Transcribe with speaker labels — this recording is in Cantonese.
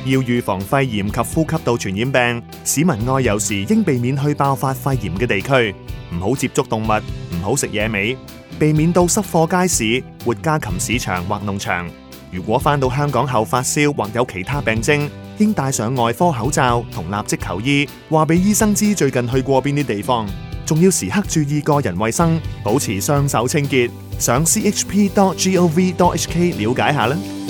Speaker 1: 要預防肺炎及呼吸道傳染病，市民外遊時應避免去爆發肺炎嘅地區，唔好接觸動物，唔好食野味，避免到濕貨街市、活家禽市場或農場。如果返到香港後發燒或有其他病徵，應戴上外科口罩同立即求醫，話俾醫生知最近去過邊啲地方，仲要時刻注意個人衛生，保持雙手清潔。上 chp.gov.hk 了解下啦。